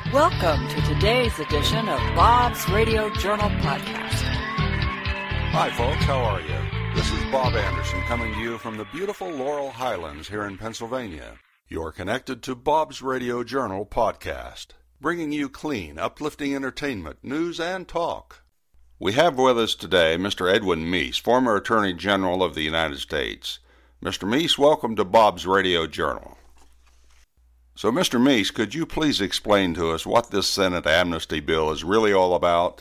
Welcome to today's edition of Bob's Radio Journal Podcast. Hi, folks. How are you? This is Bob Anderson coming to you from the beautiful Laurel Highlands here in Pennsylvania. You're connected to Bob's Radio Journal Podcast, bringing you clean, uplifting entertainment, news, and talk. We have with us today Mr. Edwin Meese, former Attorney General of the United States. Mr. Meese, welcome to Bob's Radio Journal. So, Mr. Meese, could you please explain to us what this Senate amnesty bill is really all about?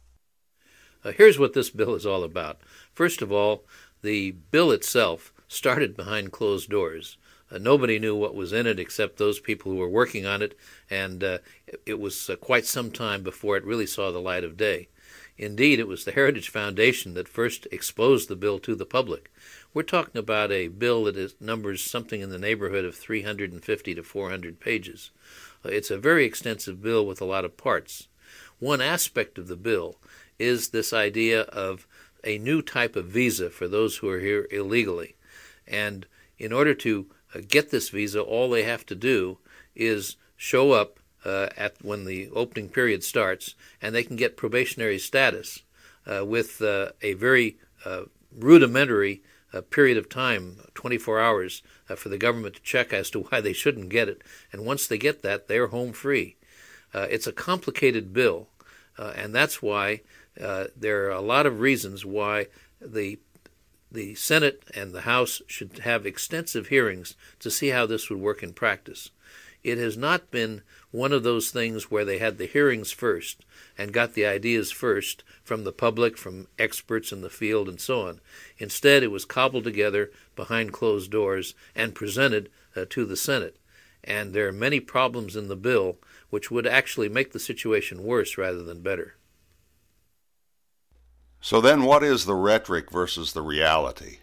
Here's what this bill is all about. First of all, the bill itself started behind closed doors. Nobody knew what was in it except those people who were working on it, and it was quite some time before it really saw the light of day. Indeed, it was the Heritage Foundation that first exposed the bill to the public. We're talking about a bill that numbers something in the neighborhood of 350 to 400 pages. It's a very extensive bill with a lot of parts. One aspect of the bill is this idea of a new type of visa for those who are here illegally. And in order to get this visa, all they have to do is show up when the opening period starts, and they can get probationary status with a very rudimentary period of time, 24 hours, for the government to check as to why they shouldn't get it. And once they get that, they're home free. It's a complicated bill, and that's why there are a lot of reasons why the Senate and the House should have extensive hearings to see how this would work in practice. It has not been one of those things where they had the hearings first and got the ideas first from the public, from experts in the field, and so on. Instead, it was cobbled together behind closed doors and presented to the Senate. And there are many problems in the bill which would actually make the situation worse rather than better. So then what is the rhetoric versus the reality?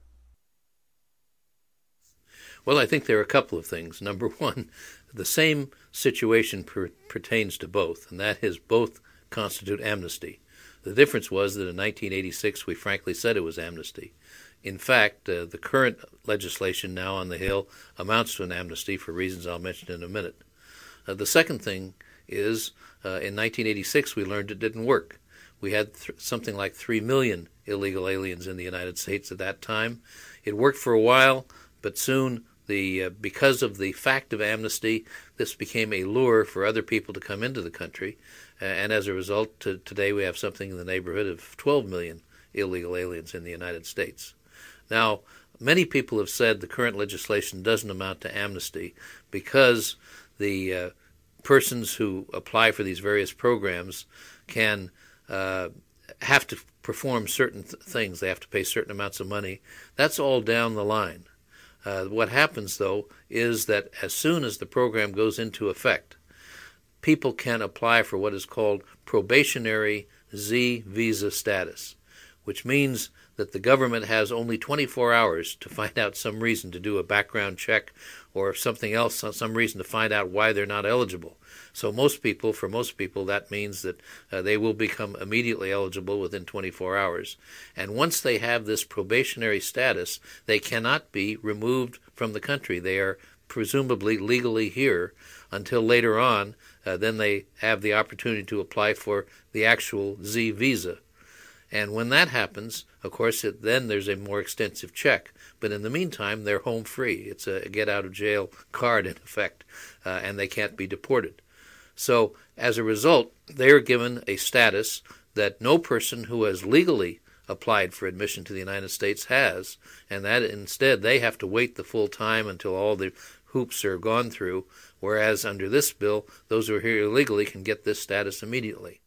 Well, I think there are a couple of things. Number one, the same situation pertains to both, and that is both constitute amnesty. The difference was that in 1986 we frankly said it was amnesty. In fact, the current legislation now on the Hill amounts to an amnesty for reasons I'll mention in a minute. The second thing is in 1986 we learned it didn't work. We had something like 3 million illegal aliens in the United States at that time. It worked for a while, but soon because of the fact of amnesty, this became a lure for other people to come into the country, and as a result, today we have something in the neighborhood of 12 million illegal aliens in the United States. Now, many people have said the current legislation doesn't amount to amnesty because the persons who apply for these various programs can have to perform certain things. They have to pay certain amounts of money. That's all down the line. What happens, though, is that as soon as the program goes into effect, people can apply for what is called probationary Z visa status, which means that the government has only 24 hours to find out some reason to do a background check or something else, some reason to find out why they're not eligible. So for most people, that means that they will become immediately eligible within 24 hours. And once they have this probationary status, they cannot be removed from the country. They are presumably legally here until later on. Then they have the opportunity to apply for the actual Z visa. And when that happens, of course, then there's a more extensive check. But in the meantime, they're home free. It's a get-out-of-jail card, in effect, and they can't be deported. So as a result, they are given a status that no person who has legally applied for admission to the United States has, and that instead they have to wait the full time until all the hoops are gone through, whereas under this bill, those who are here illegally can get this status immediately.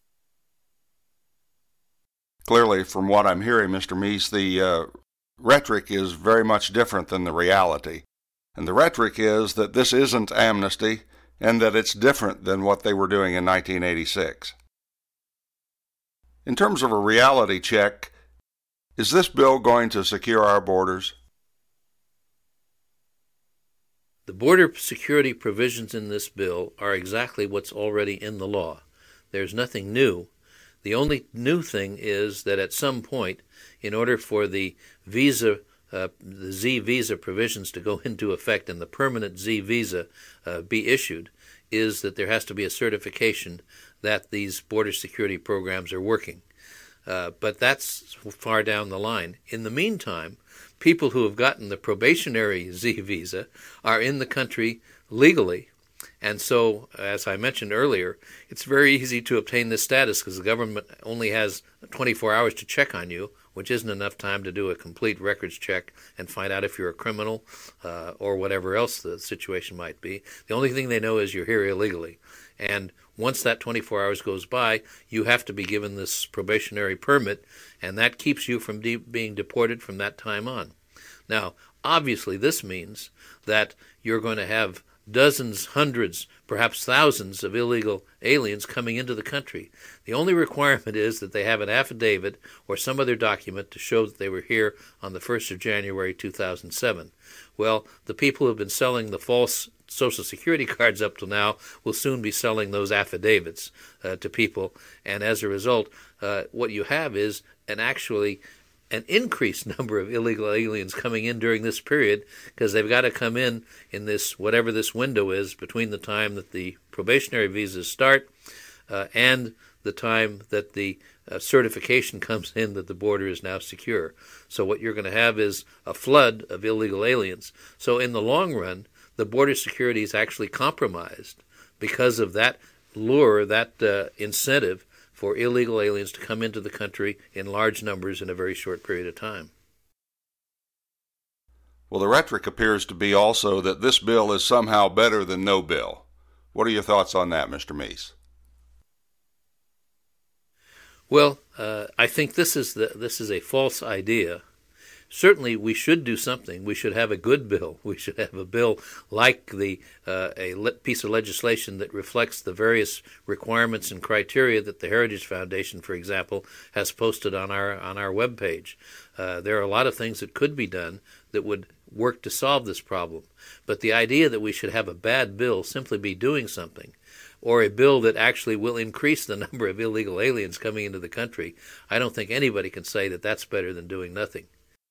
Clearly, from what I'm hearing, Mr. Meese, the rhetoric is very much different than the reality. And the rhetoric is that this isn't amnesty and that it's different than what they were doing in 1986. In terms of a reality check, is this bill going to secure our borders? The border security provisions in this bill are exactly what's already in the law. There's nothing new. The only new thing is that at some point, in order for the Z visa provisions to go into effect and the permanent Z visa be issued, is that there has to be a certification that these border security programs are working. But that's far down the line. In the meantime, people who have gotten the probationary Z visa are in the country legally. And so, as I mentioned earlier, it's very easy to obtain this status because the government only has 24 hours to check on you, which isn't enough time to do a complete records check and find out if you're a criminal or whatever else the situation might be. The only thing they know is you're here illegally. And once that 24 hours goes by, you have to be given this probationary permit, and that keeps you from being deported from that time on. Now, obviously, this means that you're going to have dozens, hundreds, perhaps thousands of illegal aliens coming into the country. The only requirement is that they have an affidavit or some other document to show that they were here on the 1st of January 2007. Well, the people who have been selling the false Social Security cards up till now will soon be selling those affidavits to people, and as a result, what you have is an increased number of illegal aliens coming in during this period, because they've got to come in this, whatever this window is, between the time that the probationary visas start and the time that the certification comes in that the border is now secure. So what you're going to have is a flood of illegal aliens. So in the long run, the border security is actually compromised because of that lure, that incentive for illegal aliens to come into the country in large numbers in a very short period of time. Well, the rhetoric appears to be also that this bill is somehow better than no bill. What are your thoughts on that, Mr. Meese? Well, I think this is a false idea. Certainly, we should do something. We should have a good bill. We should have a bill like a piece of legislation that reflects the various requirements and criteria that the Heritage Foundation, for example, has posted on our webpage. There are a lot of things that could be done that would work to solve this problem. But the idea that we should have a bad bill simply be doing something, or a bill that actually will increase the number of illegal aliens coming into the country, I don't think anybody can say that that's better than doing nothing.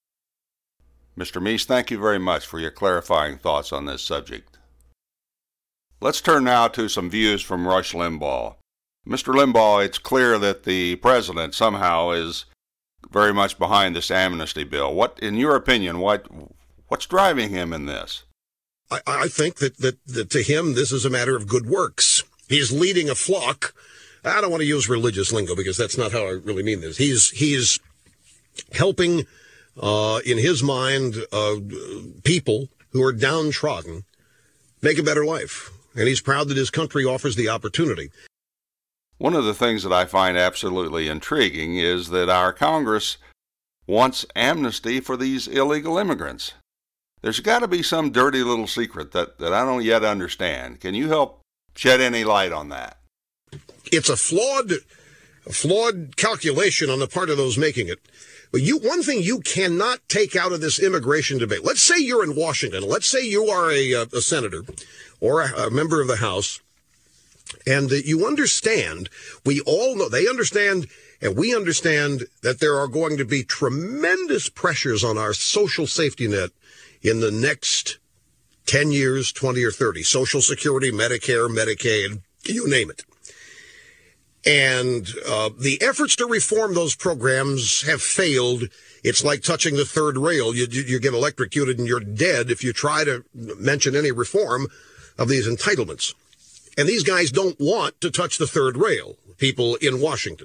Mr. Meese, thank you very much for your clarifying thoughts on this subject. Let's turn now to some views from Rush Limbaugh. Mr. Limbaugh, it's clear that the president somehow is very much behind this amnesty bill. In your opinion, what's driving him in this? I think that to him, this is a matter of good works. He's leading a flock. I don't want to use religious lingo because that's not how I really mean this. He's helping, in his mind, people who are downtrodden make a better life. And he's proud that his country offers the opportunity. One of the things that I find absolutely intriguing is that our Congress wants amnesty for these illegal immigrants. There's got to be some dirty little secret that I don't yet understand. Can you help shed any light on that? It's a flawed calculation on the part of those making it. But one thing you cannot take out of this immigration debate, let's say you're in Washington, let's say you are a senator or a member of the House, and you understand, we all know, they understand, and we understand that there are going to be tremendous pressures on our social safety net in the next 10 years, 20 or 30, Social Security, Medicare, Medicaid, you name it. And the efforts to reform those programs have failed. It's like touching the third rail. You get electrocuted and you're dead if you try to mention any reform of these entitlements. And these guys don't want to touch the third rail, people in Washington.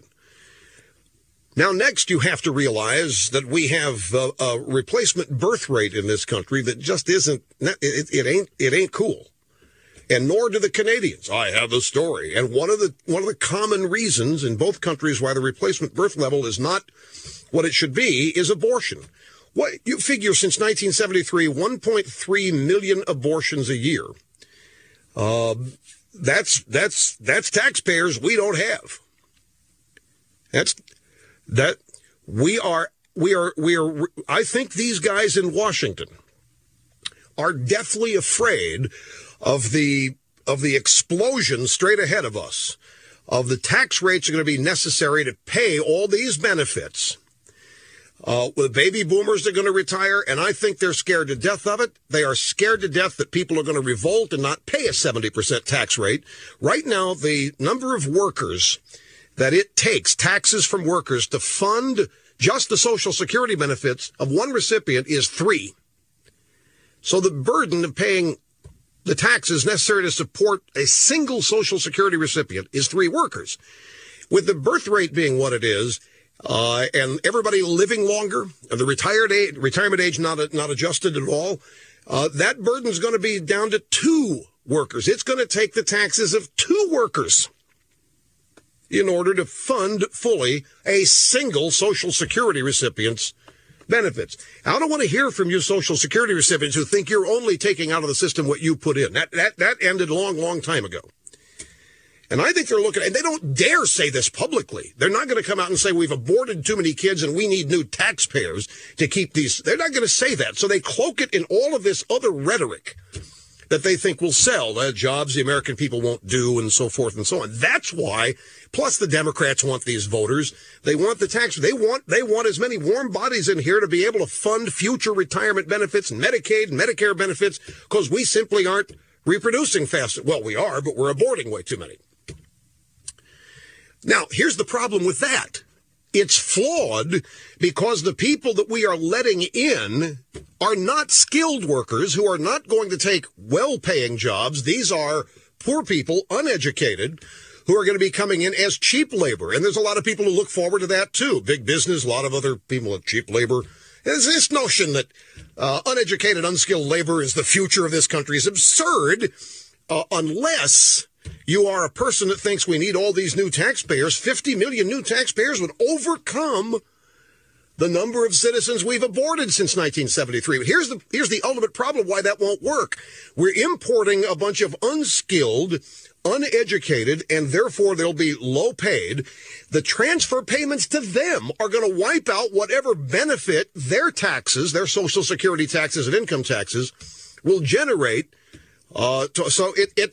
Now, next, you have to realize that we have a replacement birth rate in this country that just isn't, it ain't cool. And nor do the Canadians. I have the story. And one of the common reasons in both countries why the replacement birth level is not what it should be is abortion. What you figure since 1973, 1.3 million abortions a year. That's taxpayers we don't have. I think these guys in Washington are deathly afraid of the explosion straight ahead of us, of the tax rates are going to be necessary to pay all these benefits. The baby boomers are going to retire, and I think they're scared to death of it. They are scared to death that people are going to revolt and not pay a 70% tax rate. Right now, the number of workers that it takes, taxes from workers, to fund just the Social Security benefits of one recipient is 3. So the burden of paying the taxes necessary to support a single Social Security recipient is 3 workers. With the birth rate being what it is, and everybody living longer, the retirement age not adjusted at all, that burden's going to be down to 2 workers. It's going to take the taxes of 2 workers in order to fund fully a single Social Security recipient's benefits. I don't want to hear from you Social Security recipients who think you're only taking out of the system what you put in. That ended a long time ago. And I think they're looking, and they don't dare say this publicly. They're not going to come out and say we've aborted too many kids and we need new taxpayers to keep these. They're not going to say that. So they cloak it in all of this other rhetoric that they think will sell, jobs the American people won't do, and so forth and so on. That's why, plus the Democrats want these voters. They want the tax. They want as many warm bodies in here to be able to fund future retirement benefits and Medicaid and Medicare benefits, because we simply aren't reproducing fast. Well, we are, but we're aborting way too many. Now, here's the problem with that. It's flawed because the people that we are letting in are not skilled workers who are not going to take well-paying jobs. These are poor people, uneducated, who are going to be coming in as cheap labor. And there's a lot of people who look forward to that, too. Big business, a lot of other people with cheap labor. There's this notion that uneducated, unskilled labor is the future of this country is absurd unless you are a person that thinks we need all these new taxpayers. 50 million new taxpayers would overcome the number of citizens we've aborted since 1973. But here's the ultimate problem why that won't work. We're importing a bunch of unskilled, uneducated, and therefore they'll be low paid. The transfer payments to them are going to wipe out whatever benefit their taxes, their Social Security taxes and income taxes, will generate. So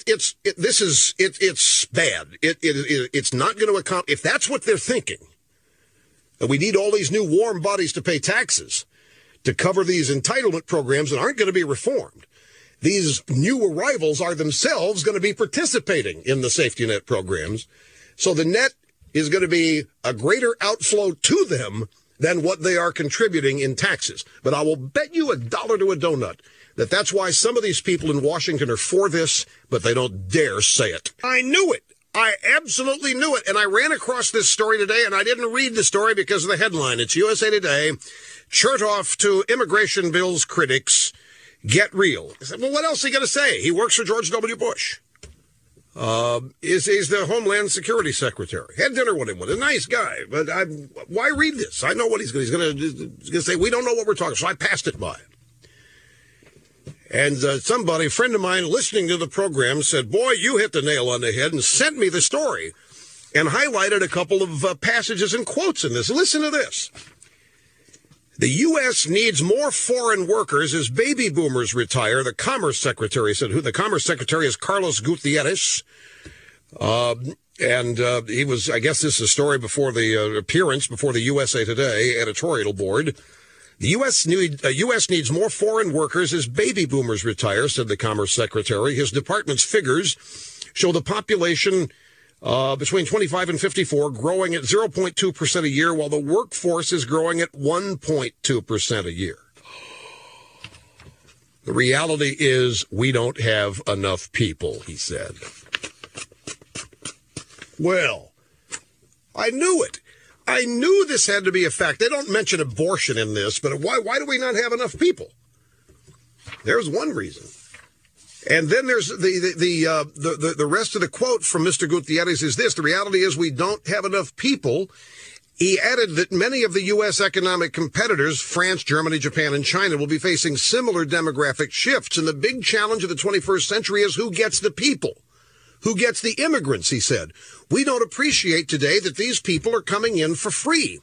it's bad. It's not going to account. If that's what they're thinking, that we need all these new warm bodies to pay taxes to cover these entitlement programs that aren't going to be reformed. These new arrivals are themselves going to be participating in the safety net programs. So the net is going to be a greater outflow to them than what they are contributing in taxes. But I will bet you $1 to a donut that's why some of these people in Washington are for this, but they don't dare say it. I knew it. I absolutely knew it. And I ran across this story today, and I didn't read the story because of the headline. It's USA Today. Chertoff to immigration bill's critics. Get real. I said, well, what else are you going to say? He works for George W. Bush. He's the Homeland Security Secretary. Had dinner with him, a nice guy. But why read this? I know what he's going to say. We don't know what we're talking. So I passed it by. And a friend of mine listening to the program said, boy, you hit the nail on the head, and sent me the story and highlighted a couple of passages and quotes in this. Listen to this. The U.S. needs more foreign workers as baby boomers retire, the Commerce Secretary said. The Commerce Secretary is Carlos Gutierrez. He was, I guess this is a story before the appearance before the USA Today editorial board. The U.S. needs more foreign workers as baby boomers retire, said the Commerce Secretary. His department's figures show the population between 25 and 54 growing at 0.2% a year, while the workforce is growing at 1.2% a year. The reality is we don't have enough people, he said. Well, I knew it. I knew this had to be a fact. They don't mention abortion in this, but why do we not have enough people? There's one reason. And then there's the rest of the quote from Mr. Gutierrez is this. The reality is we don't have enough people. He added that many of the U.S. economic competitors, France, Germany, Japan, and China, will be facing similar demographic shifts. And the big challenge of the 21st century is who gets the people. Who gets the immigrants, he said. We don't appreciate today that these people are coming in for free.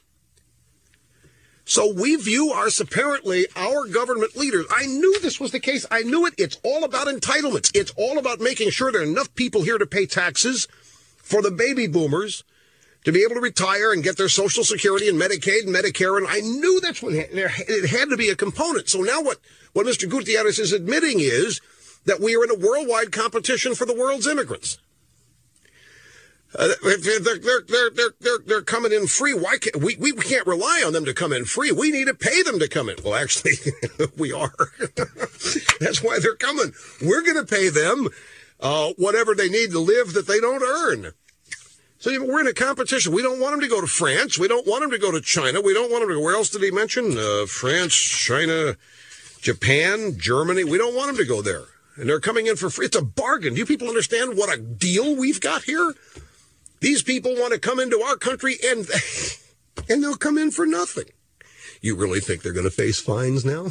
So we view apparently our government leaders. I knew this was the case. I knew it. It's all about entitlements. It's all about making sure there are enough people here to pay taxes for the baby boomers to be able to retire and get their Social Security and Medicaid and Medicare, and I knew that's what it had to be a component. So now what Mr. Gutierrez is admitting is that we are in a worldwide competition for the world's immigrants. They're coming in free. Why can't we can't rely on them to come in free? We need to pay them to come in. Well, actually, we are. That's why they're coming. We're going to pay them whatever they need to live that they don't earn. So we're in a competition. We don't want them to go to France. We don't want them to go to China. We don't want them to go. Where else did he mention? France, China, Japan, Germany. We don't want them to go there. And they're coming in for free. It's a bargain. Do you people understand what a deal we've got here? These people want to come into our country and they'll come in for nothing. You really think they're going to face fines now?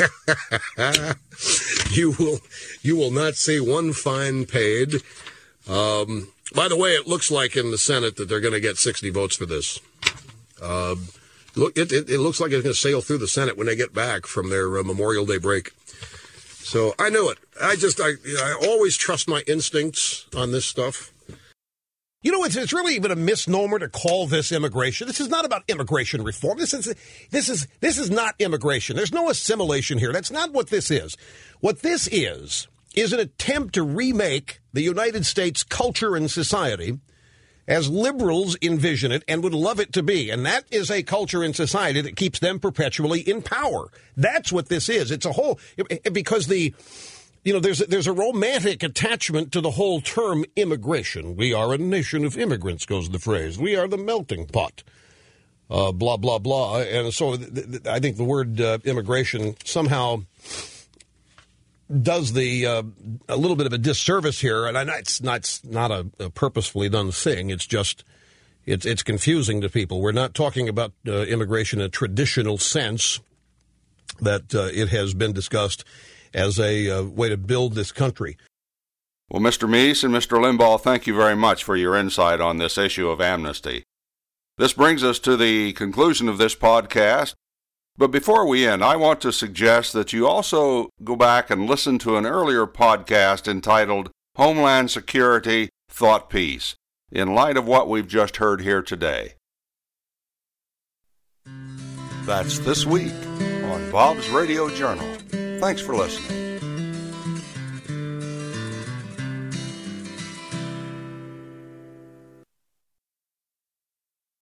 You will not see one fine paid. By the way, it looks like in the Senate that they're going to get 60 votes for this. Look, it looks like it's going to sail through the Senate when they get back from their Memorial Day break. So I knew it. I always trust my instincts on this stuff. You know, it's really even a misnomer to call this immigration. This is not about immigration reform. This is not immigration. There's no assimilation here. That's not what this is. What this is an attempt to remake the United States culture and society as liberals envision it and would love it to be. And that is a culture and society that keeps them perpetually in power. That's what this is. It's a whole, because there's a romantic attachment to the whole term immigration. We are a nation of immigrants, goes the phrase. We are the melting pot. Blah, blah, blah. And so I think the word immigration somehow does a little bit of a disservice here, and it's not a purposefully done thing. It's just it's confusing to people. We're not talking about immigration in a traditional sense that it has been discussed as a way to build this country. Well, Mr. Meese and Mr. Limbaugh, thank you very much for your insight on this issue of amnesty. This brings us to the conclusion of this podcast. But before we end, I want to suggest that you also go back and listen to an earlier podcast entitled Homeland Security Thought Piece, in light of what we've just heard here today. That's this week on Bob's Radio Journal. Thanks for listening.